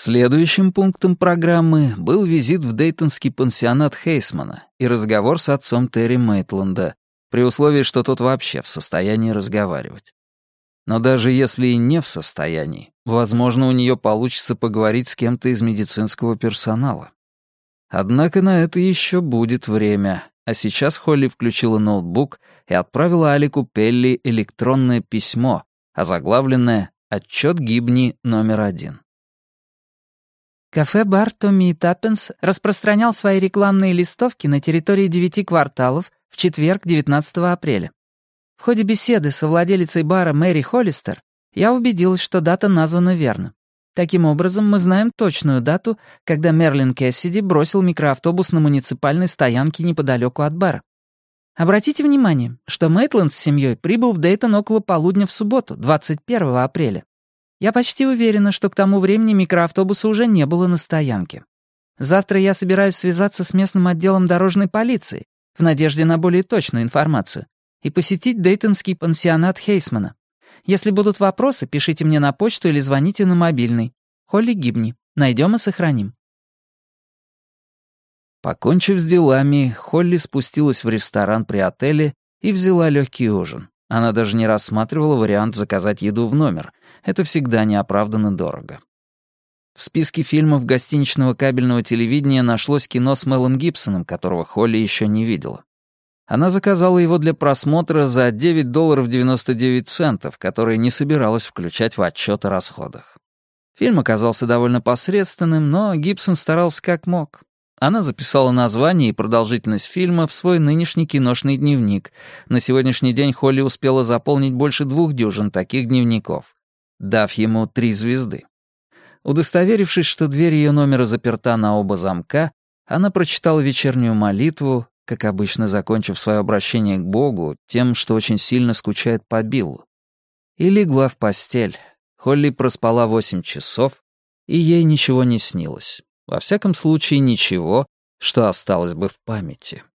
Следующим пунктом программы был визит в дейтонский пансионат Хейсмана и разговор с отцом Терри Мейтленда, при условии, что тот вообще в состоянии разговаривать. Но даже если и не в состоянии, возможно, у нее получится поговорить с кем-то из медицинского персонала. Однако на это еще будет время, а сейчас Холли включила ноутбук и отправила Алику Пелли электронное письмо, озаглавленное «Отчет Гибни номер 1». Кафе-бар «Томми и Таппенс» распространял свои рекламные листовки на территории 9 кварталов в четверг, 19 апреля. В ходе беседы со владелицей бара Мэри Холлистер я убедилась, что дата названа верно. Таким образом, мы знаем точную дату, когда Мерлин Кэссиди бросил микроавтобус на муниципальной стоянке неподалеку от бара. Обратите внимание, что Мейтленд с семьей прибыл в Дейтон около полудня в субботу, 21 апреля. Я почти уверена, что к тому времени микроавтобуса уже не было на стоянке. Завтра я собираюсь связаться с местным отделом дорожной полиции в надежде на более точную информацию и посетить дейтонский пансионат Хейсмана. Если будут вопросы, пишите мне на почту или звоните на мобильный. Холли Гибни. Найдем и сохраним. Покончив с делами, Холли спустилась в ресторан при отеле и взяла легкий ужин. Она даже не рассматривала вариант заказать еду в номер. Это всегда неоправданно дорого. В списке фильмов гостиничного кабельного телевидения нашлось кино с Мелом Гибсоном, которого Холли еще не видела. Она заказала его для просмотра за $9.99, которые не собиралась включать в отчет о расходах. Фильм оказался довольно посредственным, но Гибсон старался как мог. Она записала название и продолжительность фильма в свой нынешний киношный дневник. На сегодняшний день Холли успела заполнить больше 2 таких дневников, дав ему 3 звезды. Удостоверившись, что дверь ее номера заперта на оба замка, она прочитала вечернюю молитву, как обычно закончив свое обращение к Богу тем, что очень сильно скучает по Биллу, и легла в постель. Холли проспала 8 часов, и ей ничего не снилось. Во всяком случае, ничего, что осталось бы в памяти.